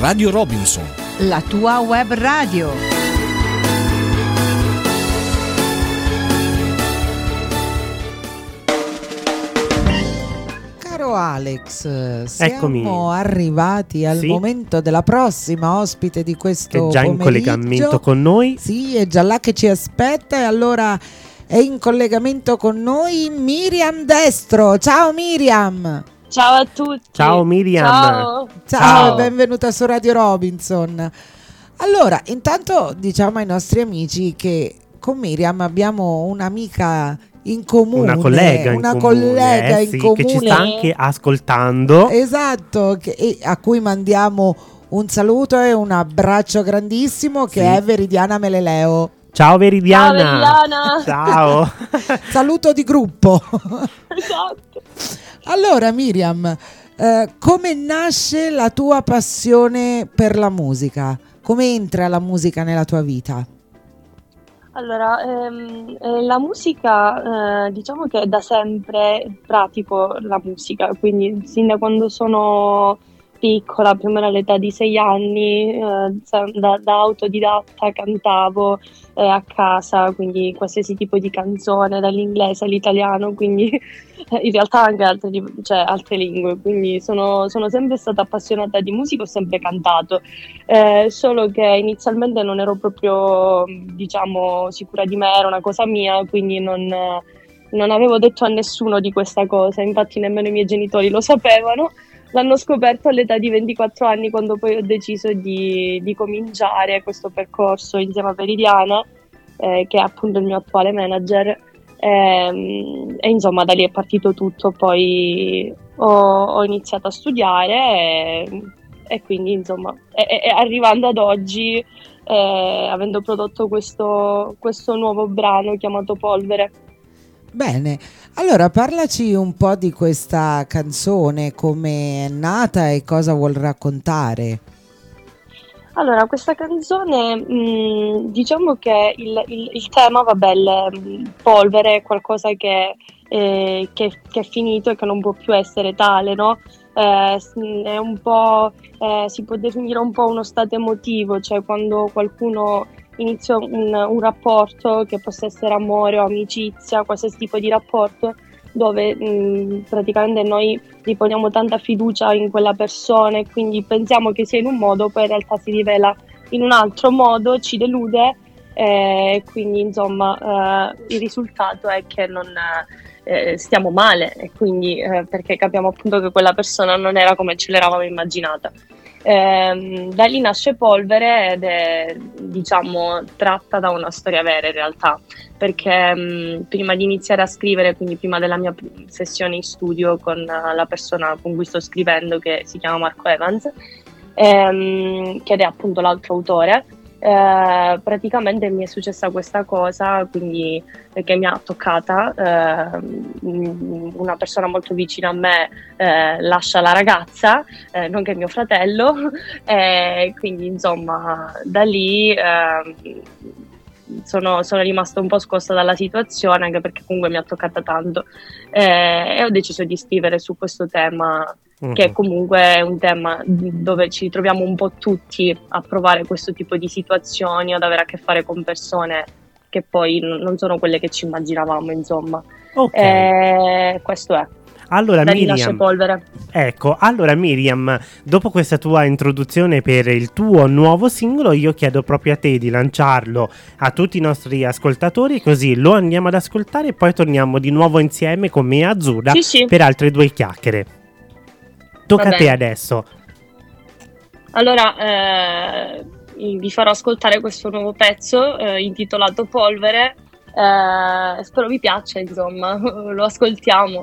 Radio Robinson, la tua web radio. Caro Alex, Eccomi. siamo arrivati al momento della prossima ospite di questo È già in pomeriggio. collegamento con noi. Sì, è già là che ci aspetta, e allora è in collegamento con noi Miriam Destro. Ciao Miriam. Ciao a tutti. Ciao Miriam. Ciao. Ciao, benvenuta su Radio Robinson. Allora, intanto diciamo ai nostri amici che con Miriam abbiamo un'amica in comune, Una collega in comune, che ci sta anche ascoltando. Esatto, e a cui mandiamo un saluto e un abbraccio grandissimo, che è Veridiana Meleleo. Ciao Veridiana. Ciao Veridiana. Ciao. Saluto di gruppo. Esatto. Allora Miriam, come nasce la tua passione per la musica? Come entra la musica nella tua vita? Allora, la musica, diciamo che da sempre pratico la musica, quindi sin da quando sono piccola, più o meno all'età di 6 anni, da autodidatta cantavo a casa, quindi qualsiasi tipo di canzone, dall'inglese all'italiano, quindi in realtà anche altre lingue, quindi sono sempre stata appassionata di musica, ho sempre cantato, solo che inizialmente non ero proprio, diciamo, sicura di me, era una cosa mia, quindi non avevo detto a nessuno di questa cosa, infatti nemmeno i miei genitori lo sapevano. L'hanno scoperto all'età di 24 anni, quando poi ho deciso di cominciare questo percorso insieme a Veridiana, che è appunto il mio attuale manager, e insomma da lì è partito tutto. Poi ho iniziato a studiare e quindi insomma arrivando ad oggi, avendo prodotto questo nuovo brano chiamato Polvere. Bene, allora parlaci un po' di questa canzone, come è nata e cosa vuol raccontare. Allora, questa canzone, diciamo che il tema, vabbè, polvere è qualcosa che è finito e che non può più essere tale, no? È un po', si può definire un po' uno stato emotivo, cioè quando qualcuno inizia un rapporto, che possa essere amore o amicizia, qualsiasi tipo di rapporto, dove praticamente noi riponiamo tanta fiducia in quella persona e quindi pensiamo che sia in un modo, poi in realtà si rivela in un altro modo, ci delude, quindi insomma il risultato è che non stiamo male, e quindi perché capiamo appunto che quella persona non era come ce l'eravamo immaginata. Da lì nasce Polvere ed è, diciamo, tratta da una storia vera in realtà, perché prima di iniziare a scrivere, quindi prima della mia sessione in studio con la persona con cui sto scrivendo, che si chiama Marco Evans, che è appunto l'altro autore, praticamente mi è successa questa cosa, quindi che mi ha toccata. Una persona molto vicina a me lascia la ragazza, nonché mio fratello, quindi insomma da lì sono rimasta un po' scossa dalla situazione, anche perché comunque mi ha toccata tanto, e ho deciso di scrivere su questo tema, che comunque è un tema dove ci troviamo un po' tutti a provare questo tipo di situazioni, ad avere a che fare con persone che poi non sono quelle che ci immaginavamo, insomma. Questo è. Allora da lì nasce Miriam, Polvere. ecco, allora Miriam, dopo questa tua introduzione per il tuo nuovo singolo, io chiedo proprio a te di lanciarlo a tutti i nostri ascoltatori, così lo andiamo ad ascoltare e poi torniamo di nuovo insieme con me e Azzurra per altre 2 chiacchiere. Tocca a te adesso. Allora, vi farò ascoltare questo nuovo pezzo intitolato Polvere, spero vi piaccia, insomma, lo ascoltiamo.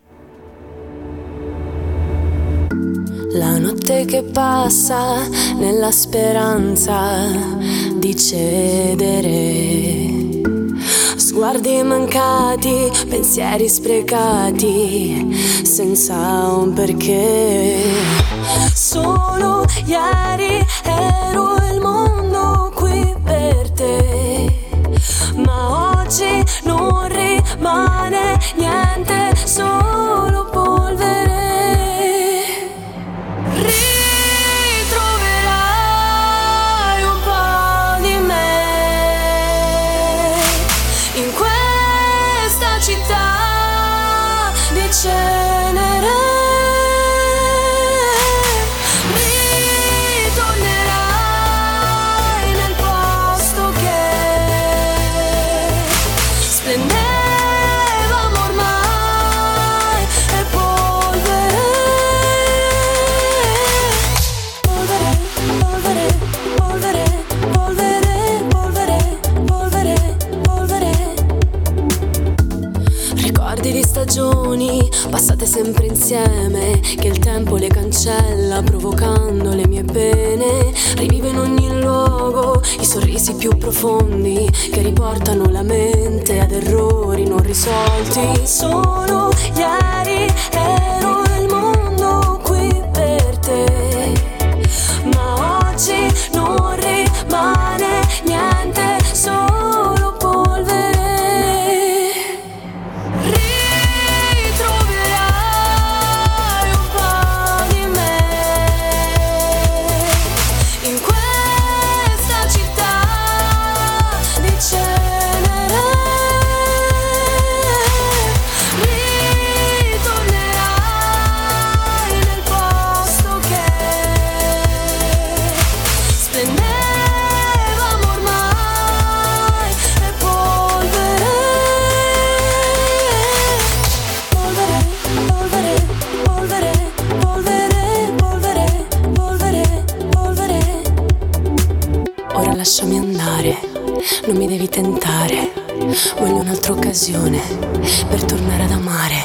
La notte che passa nella speranza di cedere, sguardi mancati, pensieri sprecati, senza un perché. Solo ieri ero il mondo qui per te, ma oggi non rimane niente, solo polvere. Ritroverai insieme, che il tempo le cancella provocando le mie pene. Rivivo in ogni luogo i sorrisi più profondi che riportano la mente ad errori non risolti. Solo ieri ero il mondo qui per te, ma oggi non rimane niente, solo polvere. Ritroverai un po' di me in questa città di cenere. Ritornerai nel posto che splendevamo ormai, e polvere, polvere, polvere, polvere, polvere, polvere, polvere, polvere. Ora lasciami andare, non mi devi tentare, voglio un'altra occasione per tornare ad amare.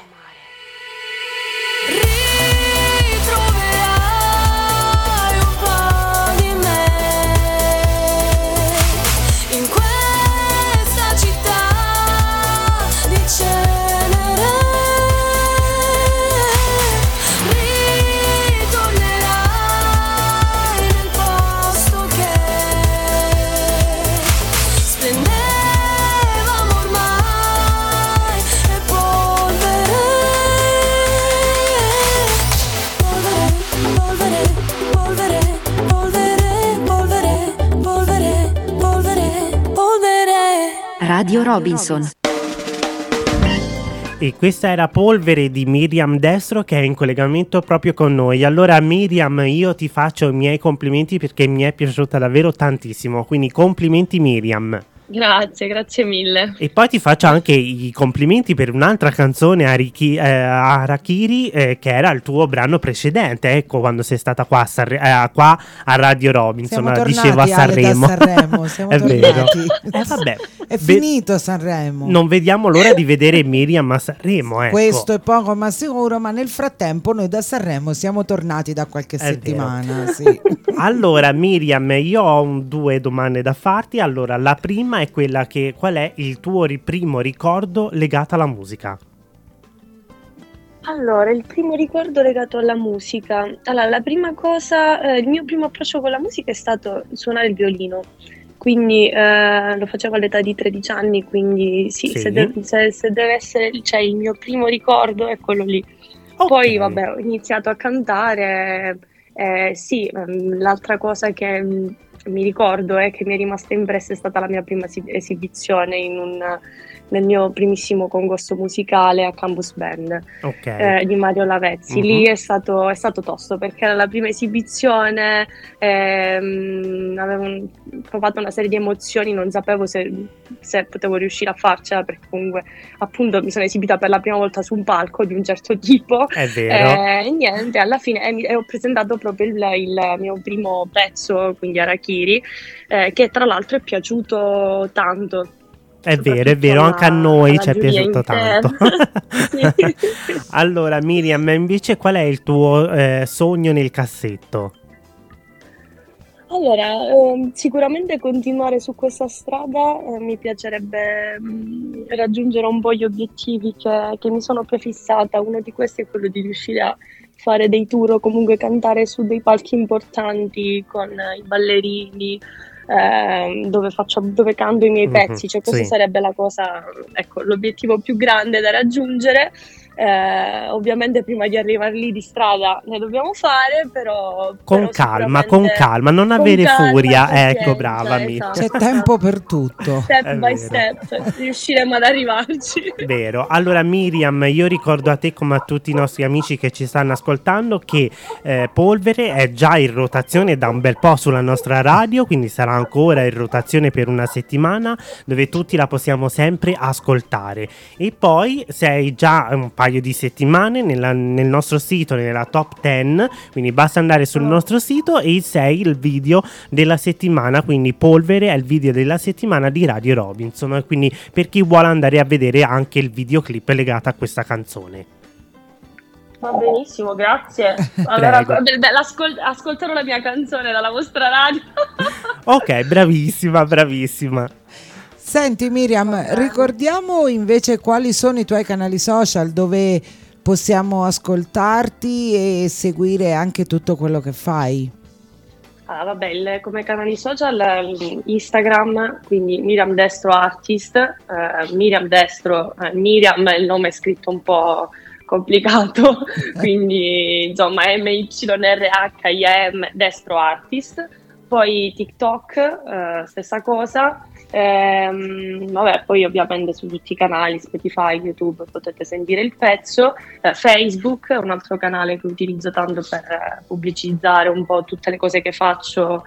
Ritroverai un po' di me in questa città di cenere. Ritornerai nel posto che splendevamo ormai, e polvere, polvere, polvere, polvere, polvere, polvere, polvere, polvere, polvere. Radio Robinson. E questa era Polvere di Miriam Destro, che è in collegamento proprio con noi. Allora Miriam, io ti faccio i miei complimenti perché mi è piaciuta davvero tantissimo, quindi complimenti Miriam. Grazie mille. E poi ti faccio anche i complimenti per un'altra canzone, Harakiri, che era il tuo brano precedente, ecco, quando sei stata qua qua a Radio Robinson. Siamo Dicevo a tornati, Ale, Sanremo. da Sanremo, siamo È vero. tornati. Vabbè. È finito Sanremo. Non vediamo l'ora di vedere Miriam a Sanremo, ecco. Questo è poco ma sicuro, ma nel frattempo noi da Sanremo siamo tornati da qualche settimana. Sì. Allora Miriam, io ho due domande da farti. Allora, la prima è quella che qual è il tuo primo ricordo legato alla musica? Allora, il primo ricordo legato alla musica. Allora, la prima cosa, il mio primo approccio con la musica è stato suonare il violino. Quindi lo facevo all'età di 13 anni, quindi sì. Se deve essere, cioè, il mio primo ricordo è quello lì. Okay. Poi vabbè, ho iniziato a cantare, sì, l'altra cosa che mi ricordo è che mi è rimasta impressa è stata la mia prima esibizione nel mio primissimo concorso musicale a Campus Band, di Mario Lavezzi. Mm-hmm. Lì è stato tosto perché era la prima esibizione, avevo provato una serie di emozioni, non sapevo se potevo riuscire a farcela, perché comunque appunto mi sono esibita per la prima volta su un palco di un certo tipo. È vero. E niente, alla fine ho presentato proprio il mio primo pezzo, quindi Harakiri, che tra l'altro è piaciuto tanto. È vero, anche a noi ci è piaciuto tanto. Sì. Allora Miriam, invece qual è il tuo sogno nel cassetto? Allora, sicuramente continuare su questa strada, mi piacerebbe raggiungere un po' gli obiettivi che mi sono prefissata. Uno di questi è quello di riuscire a fare dei tour o comunque cantare su dei palchi importanti con i ballerini, dove canto i miei pezzi, cioè questa sarebbe la cosa, ecco, l'obiettivo più grande da raggiungere. Ovviamente prima di arrivare lì di strada ne dobbiamo fare, però con calma, non avere furia, ecco, brava, esatto. C'è tempo per tutto. Step by step riusciremo ad arrivarci. Vero. Allora Miriam, io ricordo a te come a tutti i nostri amici che ci stanno ascoltando che Polvere è già in rotazione da un bel po' sulla nostra radio, quindi sarà ancora in rotazione per una settimana, dove tutti la possiamo sempre ascoltare. E poi sei già un paio di settimane nel nostro sito, nella top 10, quindi basta andare sul nostro sito e sei il video della settimana, quindi Polvere è il video della settimana di Radio Robinson, quindi per chi vuole andare a vedere anche il videoclip legato a questa canzone. Va benissimo, grazie. Allora, Prego. ascolterò la mia canzone dalla vostra radio. Ok, bravissima, bravissima. Senti Miriam, ricordiamo invece quali sono i tuoi canali social dove possiamo ascoltarti e seguire anche tutto quello che fai. Vabbè, come canali social, Instagram, quindi Miriam Destro Artist, Miriam Destro, Miriam è il nome è scritto un po' complicato, quindi insomma MYRHIM Destro Artist, poi TikTok, stessa cosa. Vabbè, poi ovviamente su tutti i canali Spotify, YouTube potete sentire il pezzo. Facebook è un altro canale che utilizzo tanto per pubblicizzare un po' tutte le cose che faccio,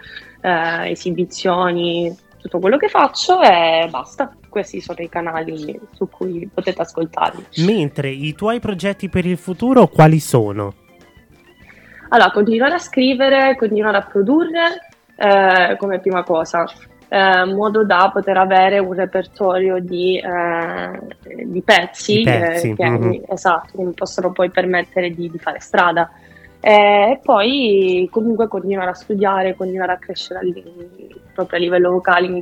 esibizioni, tutto quello che faccio e basta. Questi sono i canali su cui potete ascoltarmi. Mentre i tuoi progetti per il futuro quali sono? Allora, continuare a scrivere, continuare a produrre come prima cosa. In modo da poter avere un repertorio di pezzi, esatto, che mi possono poi permettere di fare strada. E poi comunque continuare a studiare, continuare a crescere proprio a livello vocale,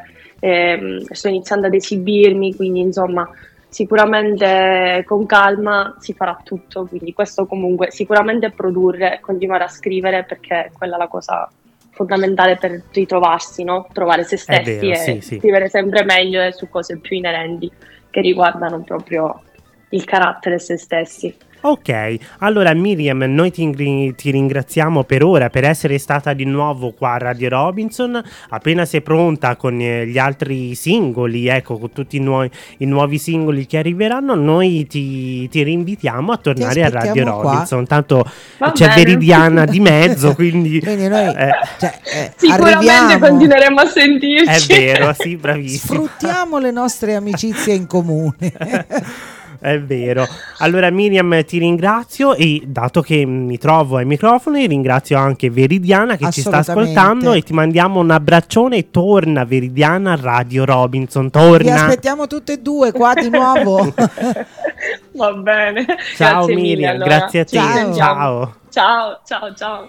sto iniziando ad esibirmi, quindi insomma sicuramente con calma si farà tutto, quindi questo comunque sicuramente produrre, continuare a scrivere perché quella è la cosa fondamentale per ritrovarsi, no? Trovare se stessi vero, sì. scrivere sempre meglio su cose più inerenti che riguardano proprio il carattere se stessi. Ok, allora Miriam, noi ti ringraziamo per ora per essere stata di nuovo qua a Radio Robinson. Appena sei pronta con gli altri singoli, ecco, con tutti i nuovi singoli che arriveranno, noi ti rinvitiamo a tornare a Radio Robinson. Tanto c'è bene. Veridiana di mezzo, quindi noi sicuramente arriviamo. Continueremo a sentirci. È vero, sì, bravissimo. Sfruttiamo le nostre amicizie in comune. È vero. Allora Miriam ti ringrazio e dato che mi trovo ai microfoni ringrazio anche Veridiana che ci sta ascoltando e ti mandiamo un abbraccione. Torna Veridiana a Radio Robinson, torna. Vi aspettiamo tutte e due qua di nuovo. Va bene. Ciao Grazie Miriam, mille, allora. grazie a te. Ciao. Ciao. Ciao, ciao, ciao.